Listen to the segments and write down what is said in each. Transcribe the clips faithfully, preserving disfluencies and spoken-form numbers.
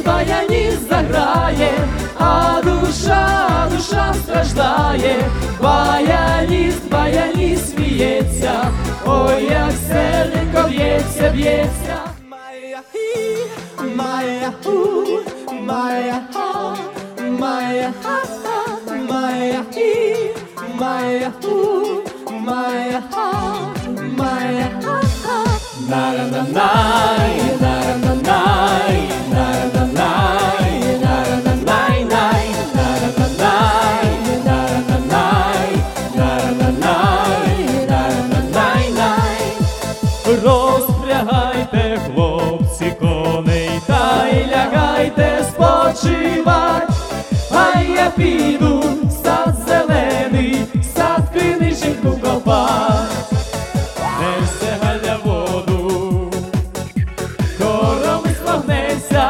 баяніст заграє, а душа, душа страждає. Баяніст, баяніст сміється, ой, як серденько б'ється, б'ється. Моя хі, моя ху, моя ха, моя ха, моя хі, моя ху, моя ха, моя ха. На-на-на-най, на-на-на-най, на-на-на-най, на-на-на-най, на-на-на-най, на-на-на-най, на-на-на-най, на-на-на-най. Розпрягайте, хлопці, коней, та й лягайте спочивать, а я піду в сад зелений, сад книженьку копать. Несе Галя воду, коромис вогнеться,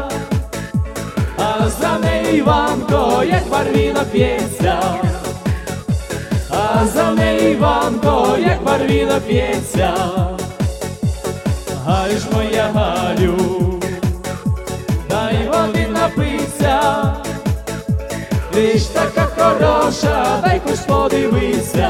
а за нею Іванко, як барвінок п'ється, а за нею Іванко, як барвінок п'ється. Галю ж моя Галю, дай води напиться, ти ж така хороша, дай хоч подивися.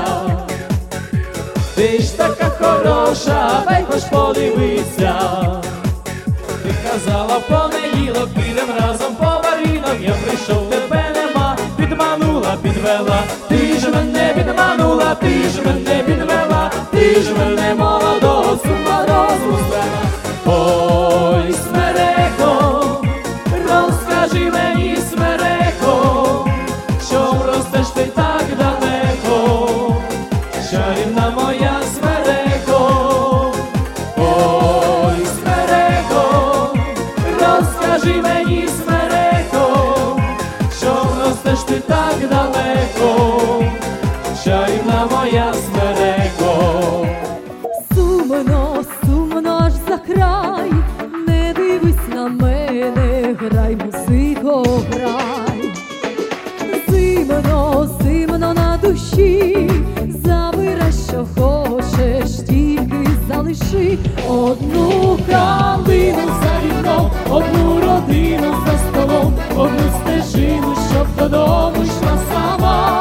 Ти ж така хороша, дай хоч подивися. Ти казала в понеділок, підем разом по барвінок. Я прийшов, тебе нема, підманула, підвела. Ти ж мене підманула, ти ж мене підвела. Ти ж мене молодого сума розпустила. Ой, смереко, розкажи мені, смереко, чом ростеш ти так далеко, чарівна моя смереко. Ой, смереко, розкажи мені, смереко, чом ростеш ти так далеко, чарівна моя смереко. Сумно, сумно аж за край, не дивись на мене, грай, музико, грай. Зимно, зимно на душі, забирай, що хочеш, тільки залиши одну калину за вікном, одну родину за столом, одну стежину, щоб додому йшла сама.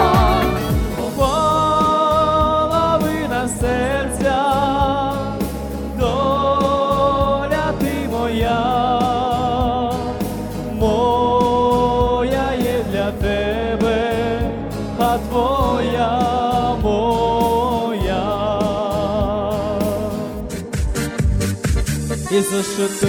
Половина серця, доля ти моя, моя є для тебе, а твоя моя. І за що ти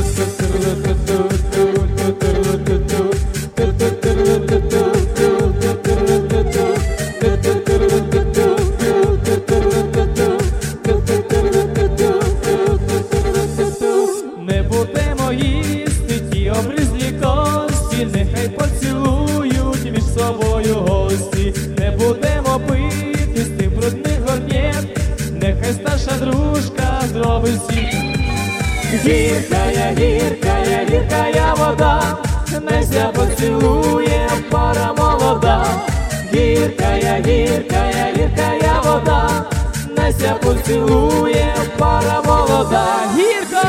не будемо їсти ті облізлі кості, нехай поцілують між собою гості. Не будемо пити з тим брудних горнєт, нехай старша дружка зробить всіх. Гіркая, гіркая, гіркая вода, неся поцілує пара молода. Гіркая, гіркая, гіркая вода, неся поцілує пара молода. Гірко!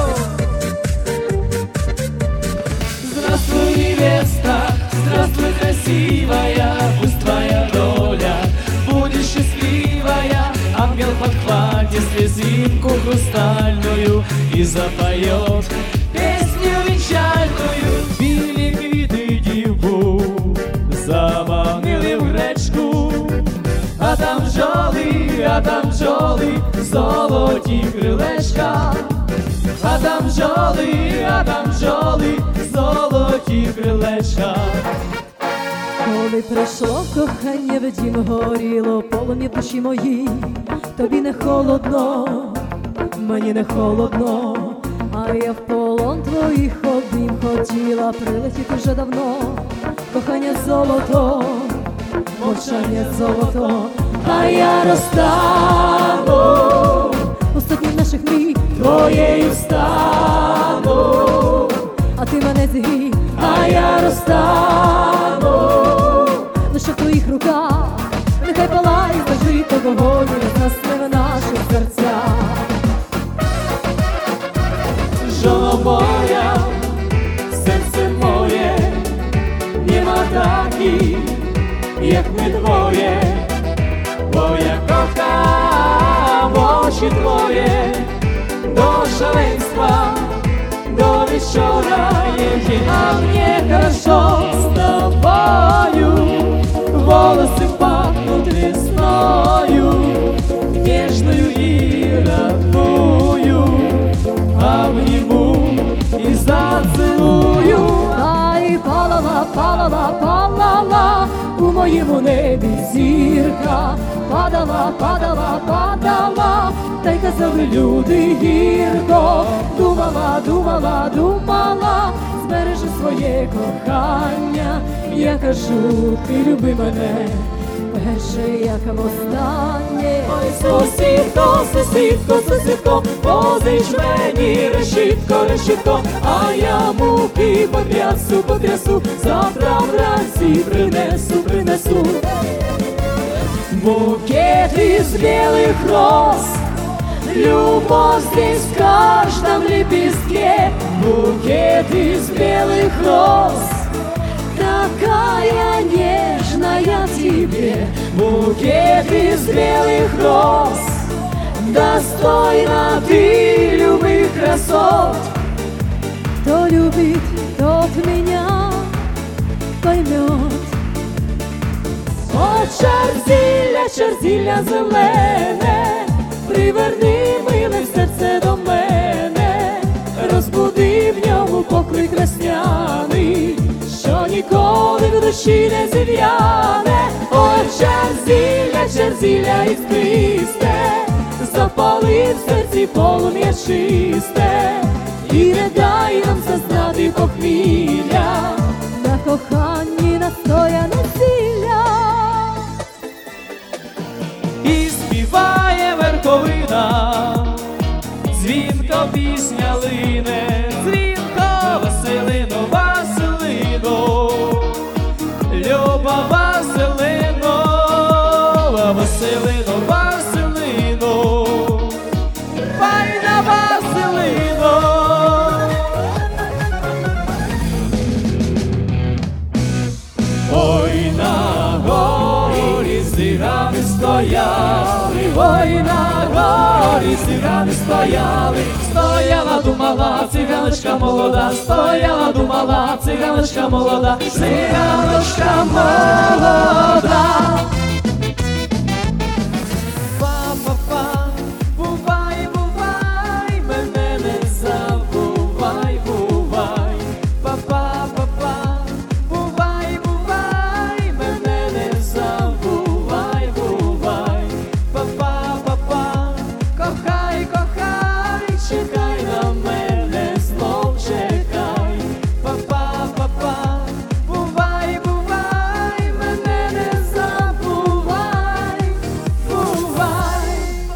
Здравствуй, невеста, здравствуй, красивая, пусть твоя доля будет счастливая. Ангел подхватит слезинку хрустальную и запоет песню венчальную. Білі квіти дівку заманили в гречку, а там бджоли, а там бджоли, золоті крилечка. А там бджоли, а там бджоли, золоті крилечка. Коли прийшло кохання, в дім горіло полум'я в душі моїй, тобі не холодно, мені не холодно, а я в полон твоїх обнім хотіла прилетіти вже давно. Кохання золото, мовчання золото, а я розтану, останніх наших мрій твоєю стану, а ти мене зігрій, а я розтану. Лише в твоїх руках, нехай палає завжди то вогонь, згасне в наших серцях. Жоно моя, серце очі твоє, до шаленства, до вечорає, а мне хорошо с тобою, волосы пахнут весною, нежную и родную, обниму и зацелую. Ай, палала, палала, палала, у моєму небі зірка, падала, падала, падала, та й казали люди гірко, думала, думала, думала, збережи своє кохання, я кажу, ти люби мене, перше, як останнє. Ой, сусідко, сусідко, сусідко, позич мені решітко, решітко, а я муки потрясу, потрясу, завтра вранці принесу, принесу. Букет из белых роз, любовь здесь в каждом лепестке. Букет из белых роз, Такая нежная тебе, букет из белых роз, достойна ты любых красот. Кто любит, тот меня поймет. О, чарзілля, чарзілля зелене, приверни миле серце до мене, розбуди в ньому поклик весняний, що ніколи в душі не зів'яне. Ой, чарзілля, чарзілля іскристе, запали в серці полум'я чисте, і не дай нам зазнати похмілля, На коханні настояне зілля. і співає верховина, дзвінко пісня лине, дзвінко, Василино, Василино, Люба, Василино, Василино, Василино, файна Василино. Ой, на горі зігани стояли, ой, на горі зігани стояли, стояла, думала, циганочка молода, стояла, думала, циганочка молода, циганочка молода. Па-па-па, бувай, бувай, мене не забувай, бувай, па-па-па-па. Бувай, бувай, мене не забувай, бувай, па-па-па-па, кохай, кохай, чекай на мене, знов чекай, па-па-па-па, бувай, бувай, мене не забувай, бувай.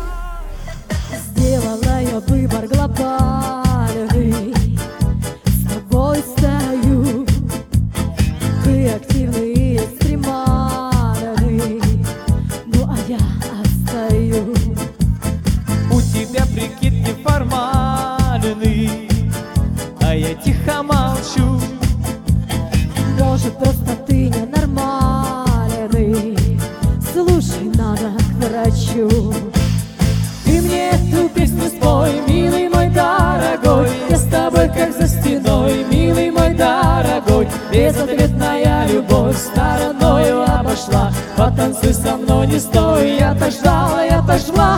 Сделала я выбор глобальный, с тобой стою. Ты активный и экстремальный, ну а я отстаю. У тебя прикид неформальный, а я тихо молчу. Может, просто ты ненормальный, слушай, надо к врачу. Ты мне эту песню спой, милый мой дорогой, я с тобой как за стеной, милый мой дорогой. Безответная любовь стороною обошла, потанцуй со мной, не стой, я так ждала, я так ждала.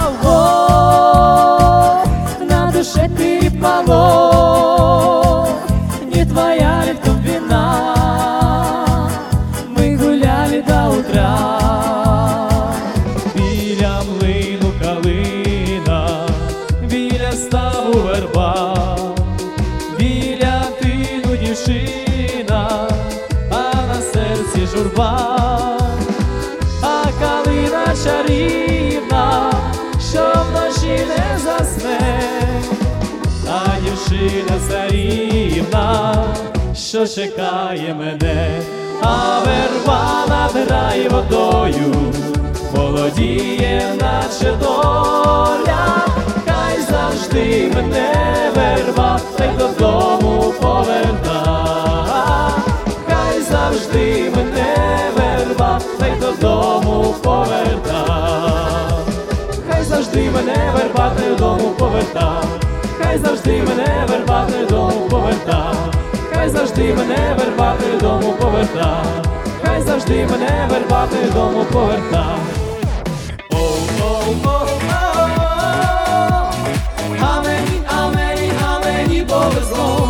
О, на душе переполох, не твоя ли в том вина, мы гуляли до утра. Біля млину калина, біля ставу верба, біля тину дівчина, а на серці журба. А калина чарівна, що вночі не засне, а дівчина царівна, що чекає мене, а верба над рай водою молодіє, наче доля, хай завжди мене верба, та й додому поверта, хай завжди мене верба, та й додому поверта, хай завжди мене верба. вербати додому поверта, хай завжди мене вербати додому поверта, хай завжди мене вербати додому поверта, хай завжди мене вербати додому поверта. А мені, а мені, а мені повезло.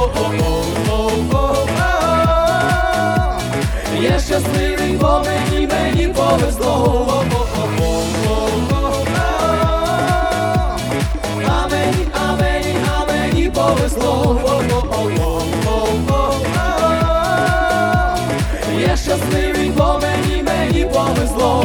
Я щасливий, бо мені, мені повезло. А мені, а мені, а мені повезло. Я щасливий, бо мені, мені повезло.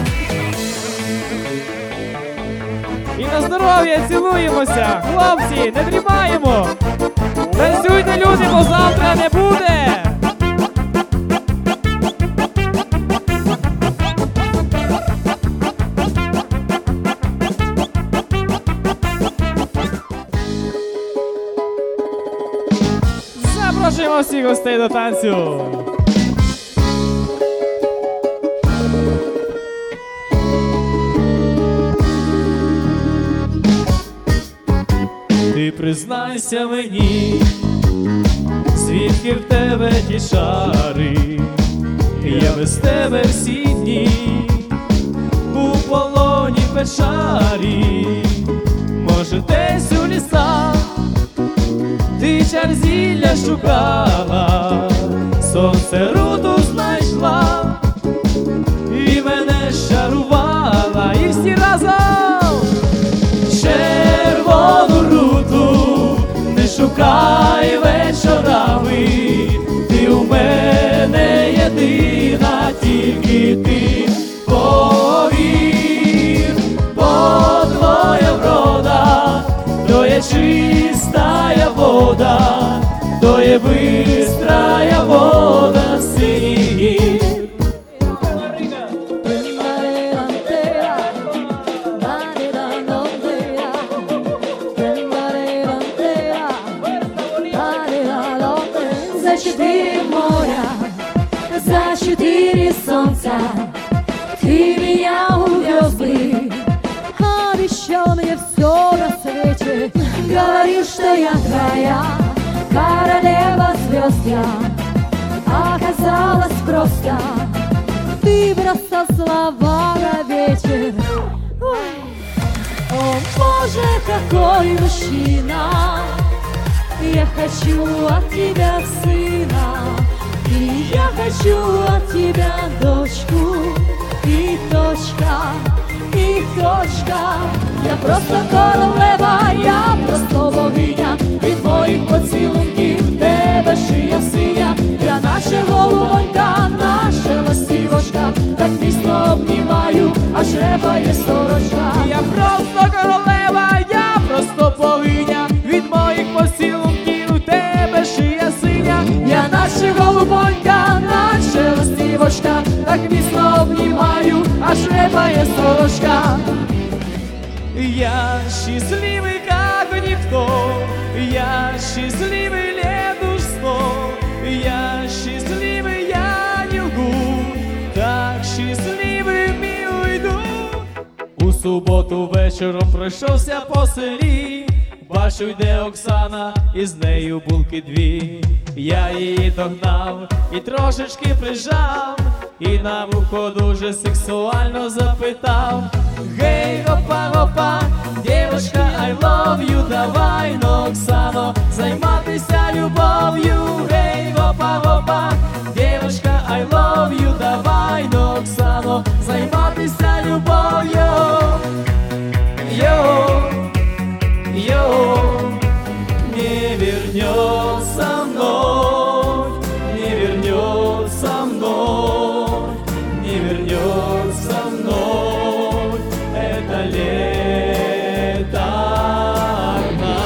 І на здоров'я цілуємося, хлопці, не дрімаємо. Танцюйте, люди, бо завтра не буде. Запрошуємо всіх гостей до танцю. Ти признайся мені, звідки в тебе ті чари, я без тебе всі дні у полоні печалі. Може, десь у лісах ти чар зілля шукала, сонце руту знайшла і мене щарувала, і всі разом червону руту не шукай вечорами, ти у мене єдина, тільки ти повір, бо твоя врода то є чистая вода, то є бистрая вода синіх. За четыре моря, за четыре солнца ты меня увез бы, обещал мне все на свете, говоришь, что я твоя королева звезд я. Оказалось просто, ты бросал слова на ветер. Ой. О, Боже, какой мужчина! Я хочу от тебя сына, и я хочу от тебя дочку, и точка, и точка. Я просто королева, я просто богиня, від твоїх поцілунків тебе шия синя. Я наче голубонька, наша ластівочка, так міцно обнімаю, аж репає сорочка. Я просто королева, я просто богиня, від моїх поцілунків тебе шия синя. Я наче голубонька, наче ластівочка, так міцно обнімаю, аж репає сорочка. Я счастливый, как никто, я счастливый, лету сто, я счастливый, я не лгу, так щасливий мій йду. У суботу вечором пройшовся по селі, бачу, йде Оксана, і з нею булки дві. Я її догнав і трошечки прижав, і на вухо дуже сексуально запитав: гей, гопа, гопа, дівчинка, I love you, давай, но, Оксано, займатися любов'ю. Гей, гопа, гопа, дівчинка, I love you, давай, но, Оксано, займатися любов'ю. Йо, йо, не вернется мной, не вернется мной, не вернется мной это лето одна.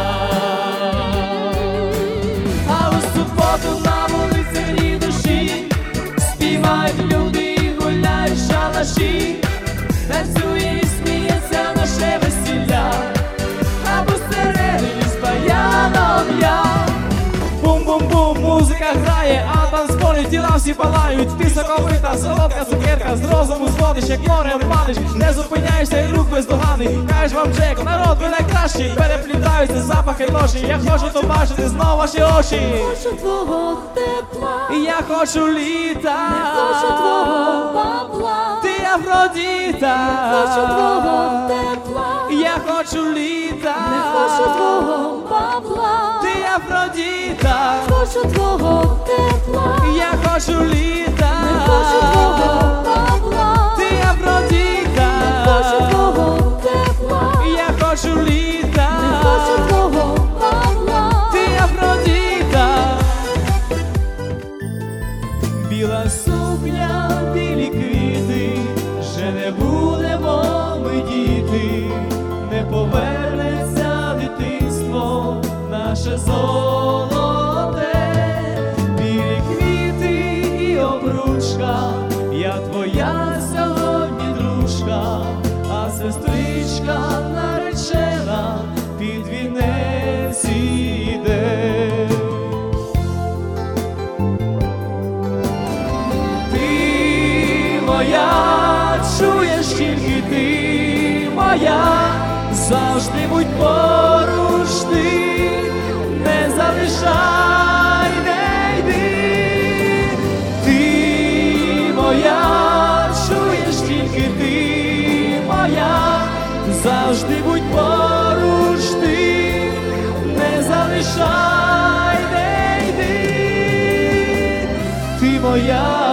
А у суботу на вулиці ні душі, співають люди і гуляють шалаші, танцює і сміється наше весілля, а посередині з баяном я. Бум-бум-бум, музика грає, а танцполі тіла всі палають. Ти соковита, солодка цукерка, з розуму зводиш, як морем падиш. Не зупиняєшся і рук бездоганий. Кажеш вам, Джек, народ, ви найкращий. Переплітаються запахи ночі. Я хочу побачити знов ваші очі. Хочу твого тепла, І я хочу літа. не хочу твого бабла, Ти Афродіта. хочу твого тепла, Я хочу літа. не хочу твого бабла, Ти Афродіта. хочу твого тепла, Я хочу літа. не хочу твого бабла, Ти Афродіта. хочу твого тепла, Я хочу літа. не хочу твого бабла, Ти Афродіта. Біла сукня, білі квіти, вже не будемо ми діти, не повернеться дитинство наше золоте. Білі квіти і обручка, я твоя сьогодні дружка, а сестричка наречена під вінець іде. Ти моя, чуєш, тільки ти моя, завжди будь поруч ти, не залишай, не йди. Ти моя, чуєш, тільки ти моя, завжди будь поруч ти, не залишай, не йди. Ти моя.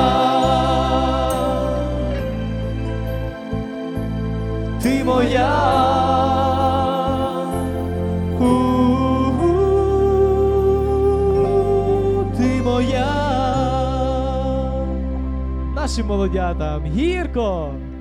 Ти моя, у-у-у, ти моя. Нашим молодятам гірко.